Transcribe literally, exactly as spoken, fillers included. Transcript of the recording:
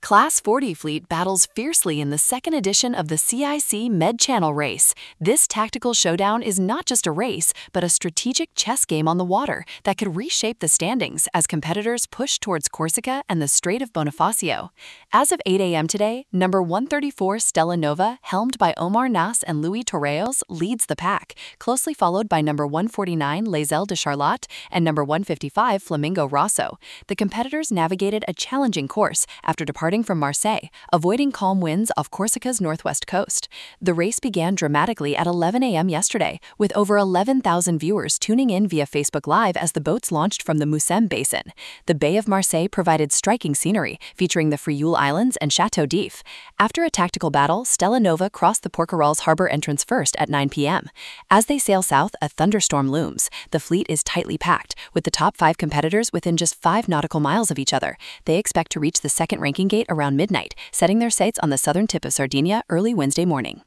Class forty Fleet battles fiercely in the second edition of the C I C Med-Channel Race. This tactical showdown is not just a race, but a strategic chess game on the water that could reshape the standings as competitors push towards Corsica and the Strait of Bonifacio. As of eight a m today, number one thirty-four Stella Nova, helmed by Omar Nas and Louis Torreos, leads the pack, closely followed by number one forty-nine L'Aigle de Charlotte and number one fifty-five Flamingo Rosso. The competitors navigated a challenging course after departing from Marseille, avoiding calm winds off Corsica's northwest coast. The race began dramatically at eleven a m yesterday, with over eleven thousand viewers tuning in via Facebook Live as the boats launched from the Mussem Basin. The Bay of Marseille provided striking scenery, featuring the Frioul Islands and Chateau d'If. After a tactical battle, Stella Nova crossed the Porquerolles harbor entrance first at nine p m As they sail south, a thunderstorm looms. The fleet is tightly packed, with the top five competitors within just five nautical miles of each other. They expect to reach the second ranking gate around midnight, setting their sights on the southern tip of Sardinia early Wednesday morning.